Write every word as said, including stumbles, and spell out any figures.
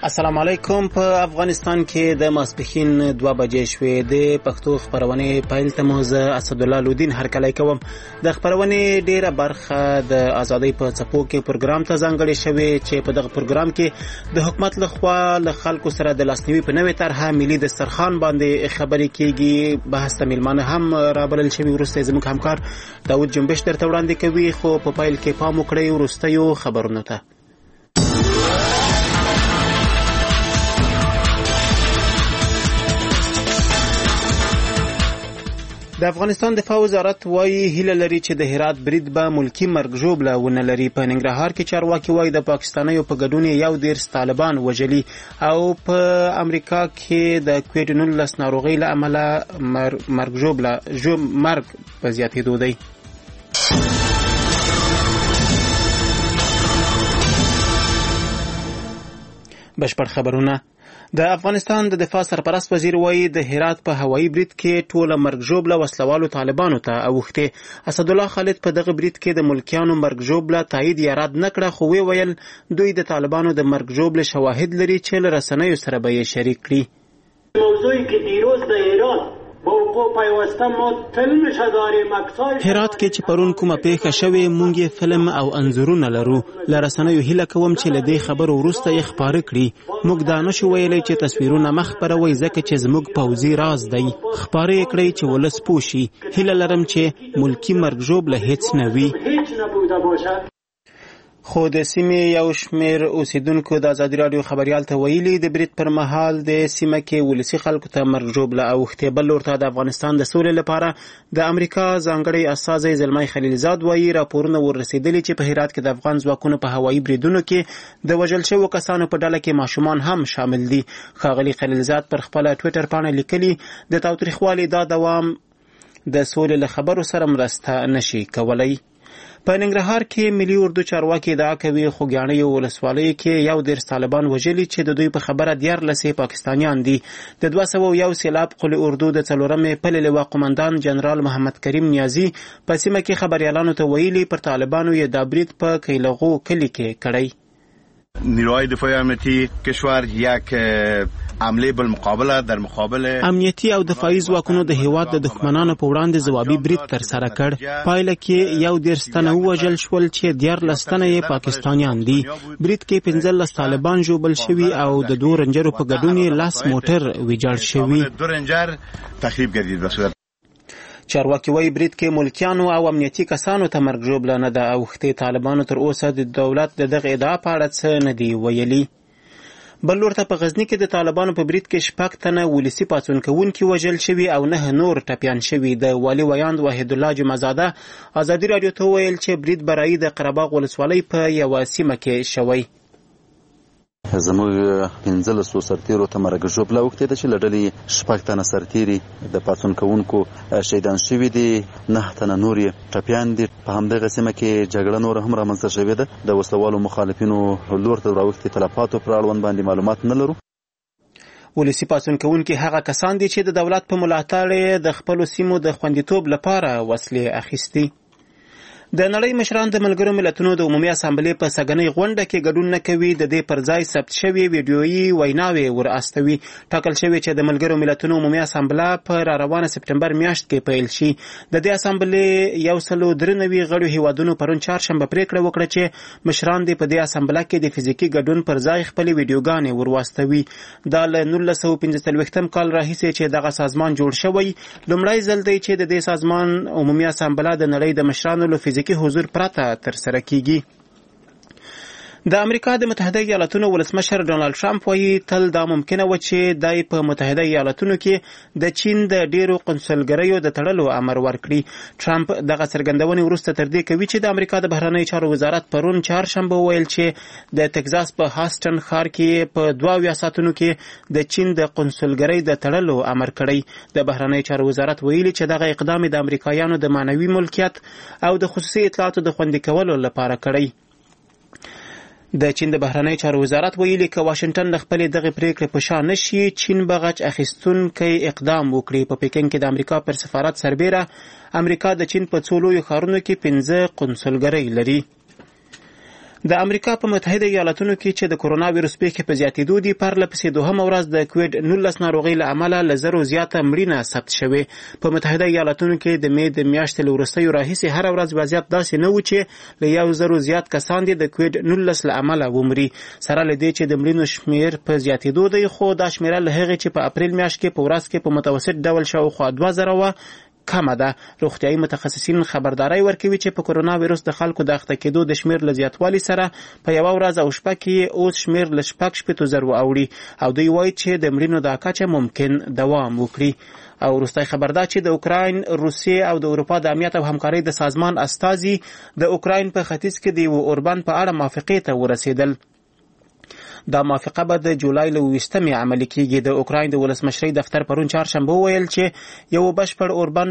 السلام علیکم. په افغانستان کې د ماسپښین دوه بجې شوې. د پښتو خبرونې پیل ته مو زه اسدالله لودین هرکلی کوم. د خبرونې ډیره برخه د ازادۍ په څپو کې پروګرام ته ځانګړې شوې چې په دغه پروګرام کې د حکومت لخوا له خلکو سره د لاسنیوي په نوې طرحه ملي دسترخوان باندې خبرې کیږي. بحث ته میلمانه هم رابلل شوي. وروسته زموږ همکار داود جنبش درته وړاندې کوي، خو په پیل کې پام وکړئ وروستیو خبرونو ته. د افغانستان دفاع وزارت وایي هیله لري چې د هرات برید به ملکی مرګ ژوبله ونه لري. په ننګرهار کې چارواکي وایي د پاکستانیو په ګډون یو دېرش طالبان وژلي، او په امریکا کې د کوویډ نولس ناروغۍ له امله مرګ ژوبله مرګ په زیاتېدو دی. بشپړ خبرونه. د افغانستان د دفاع سرپرست وزیر وایي د هرات په هوایي برید کې ټوله مرګ ژوبله وسلوالو طالبانو ته اوښتې. اسدالله خالد په دغه برید کې د ملکیانو مرګ ژوبله تایید یا رد نه کړه، خو وی ویل دوی د طالبانو د مرګ ژوبله شواهد لري چې له رسنیو سره به یې شریک کړي. موضوعی که دیروز د هرات هرات کې چې پرون کومه پیښه شوې مونږ یې فلم او انځورونه لرو. له رسنیو هیله کوم چې له دې خبرو وروسته یې خپاره کړي. موږ دا نشو ویلی چې تصویرونه مه خپروئ ځکه چې زموږ پوځي راز دی. خپاره یې کړئ چې ولس پوه شي. هیله لرم چې ملکي مرګ ژوبله هیڅ نه وي. خو د سیمې یو شمیر اوسیدونکو د ازادي راډیو خبریال ته ویلي د برید پر مهال د سیمه کې ولسي خلکو ته مرګ ژوبله اوښتې. بل لور ته د افغانستان د سولې لپاره د امریکا ځانګړی استازی زلمی خلیلزاد وایي راپورونه ورسېدلي چې په هرات کې د افغان ځواکونو په هوایي بریدونو کې د وژل شوو کسانو په ډله کې ماشومان هم شامل دي. ښاغلي خلیلزاد پر خپله ټویټر پاڼه لیکلي د تاوتریخوالي دا دوام د سولې له خبرو سره مرسته نشي کولی. په ننګرهار کې ملي اردو چارواکي ادعا کوي خوږیاڼیو ولسوالیو کې یو دېرش طالبان وژلي چې د دوی په خبره دیارلس پاکستانیان دي. د دوه سوه یو سیلاب قل اردو د څلورمې پلې لواء قمندان جنرال محمد کریم نیازی په سیمه کې خبریالانو ته ویلي پر طالبانو یې دا برید په کیلغو کلي کې کړی. نیروهای دفاعی امنیتی کشور یک عمله بالمقابله در مقابل امنیتی او دفاعي ځواکونو د هیواد د دښمنانو په وړاندې ځوابي برید تر سره کړ. پایله کې یو دېرش تنه ووژل شول چې دیارلس تنه یې پاکستانیان دي. برید کې پنځلس طالبان ژوبل شوي او د دوه رنجرو په ګډون یې لس موټر ویجاړ شوي. دو رنجر تخریب گردید به صورت. چارواکي وایي برید کې ملکیانو او امنیتي کسانو ته مرګ ژوبله نه ده اوښتې. طالبانو تر اوسه د دولت د دغه ادعا په اړه څه نه دي ویلي. بل لور ته په غزني کې د طالبانو په برید کې شپږ تنه ولسي پاڅون کوونکي وژل شوي او نه نور ټپیان شوي. د والي ویاند وحید الله جمعزاده ازادي راډیو ته وویل چې برید برایي د قرهباغ ولسوالۍ په یوه سیمه کې شوی. زموږ پنځلسو سرتیرو ته مرګ ژوبله اوښتې ده چې له ډلې شپږ تنه سرتیري د پاڅون کوونکو شهیدان شوي دي، نه تنه نور یې ټپیان دي. په همدغه سیمه کې جګړه نوره هم رامنځته شوې ده. د وسلوالو مخالفینو لور ته راوښتې تلفاتو پر اړوند باندې معلومات نه لرو. ولسي پاڅون کوونکي هغه کسان دي چې د دولت په ملاتړ د خپلو سیمو د خوندیتوب لپاره وسلې اخیستي. د نړۍ مشران د ملګرو ملتونو د عمومي اسامبلې په سږنۍ غونډه کې ګډون نه کوي. د دې پر ځای ثبت شوي ویډیويي ویناوې ور استوي. ټاکل شوی چې د ملګرو ملتونو عمومي اسامبله په را روانه سپټمبر میاشت کې پیل شي. د دې اسامبلې یو سلو درې نوي غړو هیوادونو پرون چهارشنبه پریکړه وکړه چې مشران دې په دې اسامبله کې د فزیکي ګډون پر ځای خپلې ویډیوګانې ور واستوي. دا له نولس سوه پنځه څلوېښتم کال راهیسې چې دغه سازمان جوړ شوی لومړی ځل دی چې د دې سازمان عمومي اسامبله د نړۍ د مشرانو له فزیکي حضور پرته تر سره کیږي. د امریکا د متحده ایالاتونو ولسمشر ډونالد ټرمپ وایي تل دا ممکنه و چې دای په متحده ایالاتونو کې د چین د ډیرو قنصلګریو د تړلو امر ورکړي. ټرمپ دغه څرګندونې وروسته تر دې کوي چې د امریکا د بهرنیو چارو وزارت پرون چهارشنبه وویل چې د تگزاس په هاستن ښار کې په دوه اویا ساعتونو کې د چین د قنصلګرۍ د تړلو امر کړی. د بهرنیو چارو وزارت ویلي چې دغه اقدام د امریکایانو د معنوي ملکیت او د خصوصي اطلاعاتو د خوندي کولو لپاره کړی. د چین د بهرنیو چارو وزارت ویلي که واشنگټن د خپلې دغې پریکړې په شا نشي چین به غچ اخیستونکی اقدام وکړي. په پیکن کې د امریکا پر سفارت سربیره امریکا د چین په څو لویو ښارونو کې پنځه قنصلګرۍ لري. د امریکا په متحده ایالاتونو کې چې د کرونا ویروس پیښې په زیاتېدو دي پرله پسې دوهمه ورځ د کووډ نولس ناروغۍ له امله له زرو زیاته مړینه ثبت شوې. په متحده ایالاتونو کې د مې د میاشتې له وروستیو راهیسې هره ورځ وضعیت داسې نه و چې له یو زرو زیات کسان دي د کووډ نولس له امله ومري. سره له دې چې د مړینو شمېر په زیاتېدو دی، خو دا شمېره له هغې چې په اپریل میاشت کې په ورځ کې په متوسط ډول شاوخوا دوه زره وه کمه ده. روغتیايي متخصصین خبرداری ورکوي چې په کرونا ویروس د خلکو د اخته کېدو د شمېر له زیاتوالي سره په یوه ورځ او شپه کې اوس شمېر له شپږ شپېتو زرو اوړي او دوی وایي چې د مړینو دا کچه ممکن دوام وکړي. او وروستی خبر ده چې د اوکراین، روسیې او د اروپا د امنیت او همکارۍ د سازمان استازي د اوکراین په ختیځ کې د یوه اوربند په اړه موافقې ته ورسېدل. دا موافقه به د جولای له اوویشتمې عملي کېږي. د اوکراین د ولسمشرۍ دفتر پرون چهارشنبه وویل چې یو بشپړ اوربند